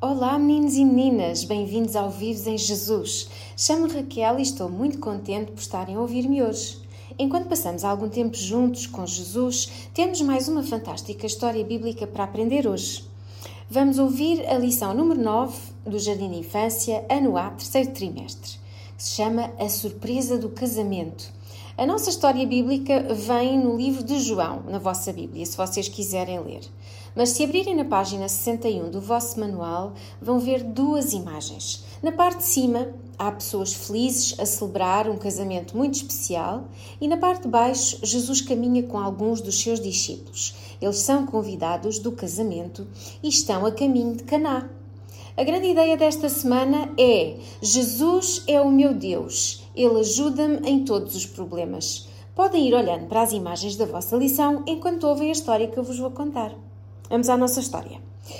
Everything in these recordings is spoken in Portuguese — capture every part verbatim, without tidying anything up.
Olá meninos e meninas, bem-vindos ao Vives em Jesus. Chamo-me Raquel e estou muito contente por estarem a ouvir-me hoje. Enquanto passamos algum tempo juntos com Jesus, temos mais uma fantástica história bíblica para aprender hoje. Vamos ouvir a lição número nove do Jardim de Infância, ano A, terceiro trimestre, que se chama A Surpresa do Casamento. A nossa história bíblica vem no livro de João, na vossa Bíblia, se vocês quiserem ler. Mas se abrirem na página sessenta e um do vosso manual, vão ver duas imagens. Na parte de cima, há pessoas felizes a celebrar um casamento muito especial e na parte de baixo, Jesus caminha com alguns dos seus discípulos. Eles são convidados do casamento e estão a caminho de Caná. A grande ideia desta semana é: Jesus é o meu Deus, Ele ajuda-me em todos os problemas. Podem ir olhando para as imagens da vossa lição enquanto ouvem a história que eu vos vou contar. Vamos à nossa história.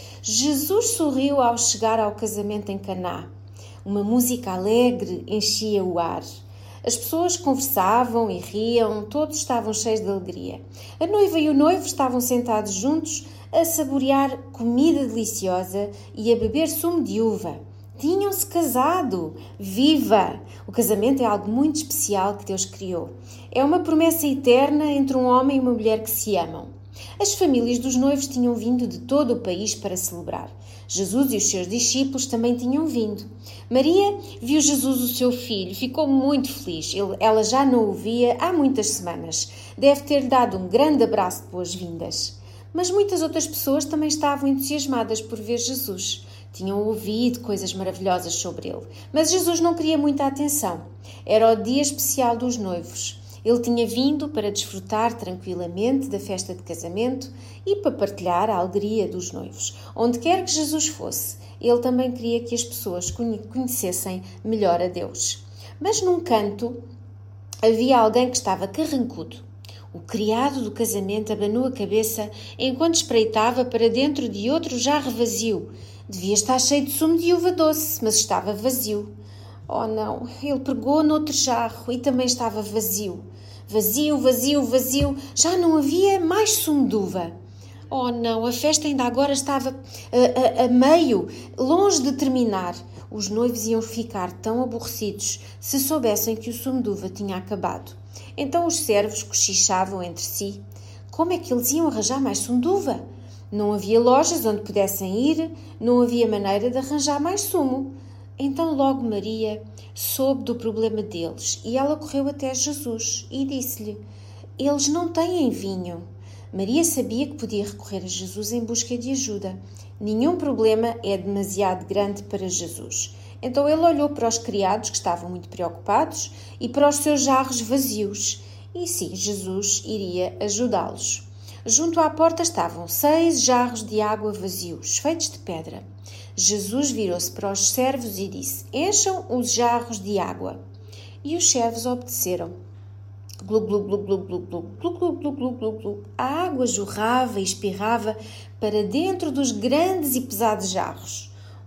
Jesus sorriu ao chegar ao casamento em Caná. Uma música alegre enchia o ar. As pessoas conversavam e riam, todos estavam cheios de alegria. A noiva e o noivo estavam sentados juntos a saborear comida deliciosa e a beber sumo de uva. Tinham-se casado! Viva! O casamento é algo muito especial que Deus criou. É uma promessa eterna entre um homem e uma mulher que se amam. As famílias dos noivos tinham vindo de todo o país para celebrar. Jesus e os seus discípulos também tinham vindo. Maria viu Jesus, o seu filho, ficou muito feliz. Ele, ela já não o via há muitas semanas. Deve ter dado um grande abraço de boas-vindas. Mas muitas outras pessoas também estavam entusiasmadas por ver Jesus. Tinham ouvido coisas maravilhosas sobre ele. Mas Jesus não queria muita atenção. Era o dia especial dos noivos. Ele tinha vindo para desfrutar tranquilamente da festa de casamento e para partilhar a alegria dos noivos. Onde quer que Jesus fosse, ele também queria que as pessoas conhecessem melhor a Deus. Mas num canto havia alguém que estava carrancudo. O criado do casamento abanou a cabeça enquanto espreitava para dentro de outro jarro vazio. Devia estar cheio de sumo de uva doce, mas estava vazio. Oh não, ele pegou noutro jarro e também estava vazio. Vazio, vazio, vazio, já não havia mais sumo de uva. Oh não, a festa ainda agora estava a, a, a meio, longe de terminar. Os noivos iam ficar tão aborrecidos se soubessem que o sumo de uva tinha acabado. Então os servos cochichavam entre si. Como é que eles iam arranjar mais sumo de uva? Não havia lojas onde pudessem ir, não havia maneira de arranjar mais sumo. Então logo Maria soube do problema deles e ela correu até Jesus e disse-lhe: eles não têm vinho. Maria sabia que podia recorrer a Jesus em busca de ajuda. Nenhum problema é demasiado grande para Jesus. Então ele olhou para os criados que estavam muito preocupados e para os seus jarros vazios. E sim, Jesus iria ajudá-los. Junto à porta estavam seis jarros de água vazios, feitos de pedra. Jesus virou-se para os servos e disse: encham os jarros de água. E os servos obedeceram. Glu, glu, glu, glu, glu, glu, glu, glu, glu, glu, glu, glu. A água jorrava e espirrava para dentro dos grandes e pesados jarros.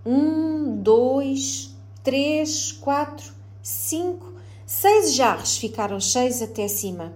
Um, dois, três, quatro, cinco, seis jarros ficaram cheios até cima.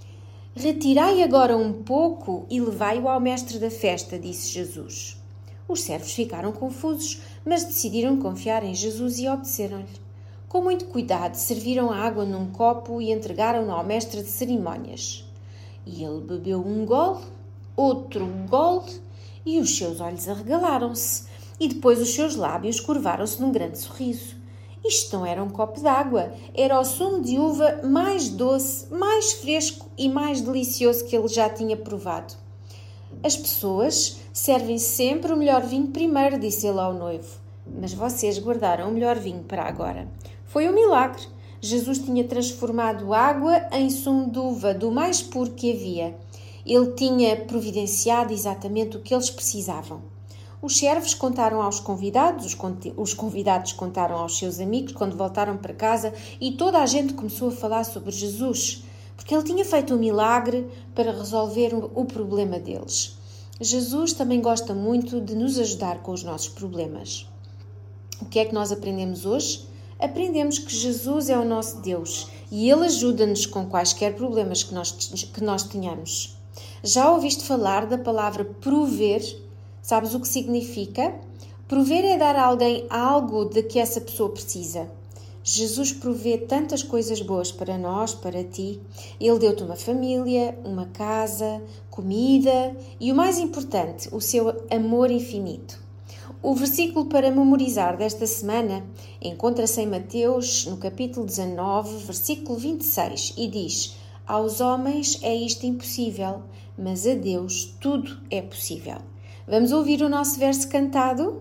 Retirai agora um pouco e levai-o ao mestre da festa, disse Jesus. Os servos ficaram confusos, mas decidiram confiar em Jesus e obedeceram-lhe. Com muito cuidado, serviram a água num copo e entregaram-no ao mestre de cerimónias. E ele bebeu um gole, outro gole, e os seus olhos arregalaram-se, e depois os seus lábios curvaram-se num grande sorriso. Isto não era um copo d'água, era o sumo de uva mais doce, mais fresco e mais delicioso que ele já tinha provado. As pessoas servem sempre o melhor vinho primeiro, disse ele ao noivo. Mas vocês guardaram o melhor vinho para agora. Foi um milagre. Jesus tinha transformado água em sumo de uva, do mais puro que havia. Ele tinha providenciado exatamente o que eles precisavam. Os servos contaram aos convidados, os convidados contaram aos seus amigos quando voltaram para casa e toda a gente começou a falar sobre Jesus, porque ele tinha feito um milagre para resolver o problema deles. Jesus também gosta muito de nos ajudar com os nossos problemas. O que é que nós aprendemos hoje? Aprendemos que Jesus é o nosso Deus e Ele ajuda-nos com quaisquer problemas que nós, que nós tenhamos. Já ouviste falar da palavra prover? Sabes o que significa? Prover é dar a alguém algo de que essa pessoa precisa. Jesus provê tantas coisas boas para nós, para ti. Ele deu-te uma família, uma casa, comida e, o mais importante, o seu amor infinito. O versículo para memorizar desta semana encontra-se em Mateus, no capítulo dezanove, versículo vinte e seis, e diz: aos homens é isto impossível, mas a Deus tudo é possível. Vamos ouvir o nosso verso cantado?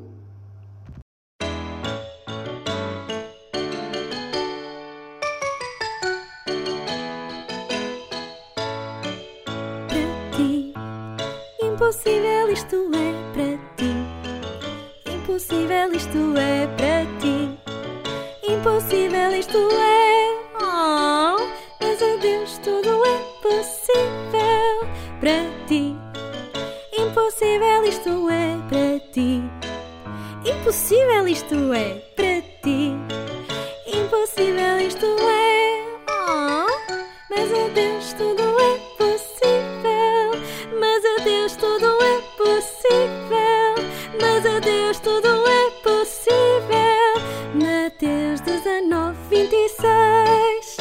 Impossível isto é para ti. Impossível isto é para ti. Impossível isto é. Oh, mas a Deus tudo é possível para ti. Impossível isto é para ti. Impossível isto é para ti. Impossível isto é. Oh, mas a Deus tudo é possível. Mas a Deus tudo é possível. Mas a Deus tudo é possível. Mateus dezanove, vinte e seis.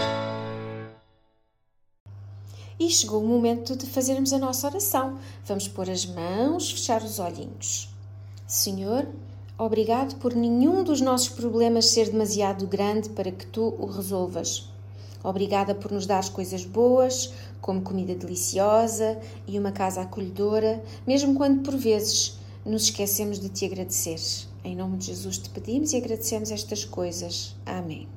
E chegou o momento de fazermos a nossa oração. Vamos pôr as mãos, fechar os olhinhos. Senhor, obrigado por nenhum dos nossos problemas ser demasiado grande para que Tu o resolvas. Obrigada por nos dar coisas boas, como comida deliciosa e uma casa acolhedora, mesmo quando por vezes nos esquecemos de Te agradecer. Em nome de Jesus te pedimos e agradecemos estas coisas. Amém.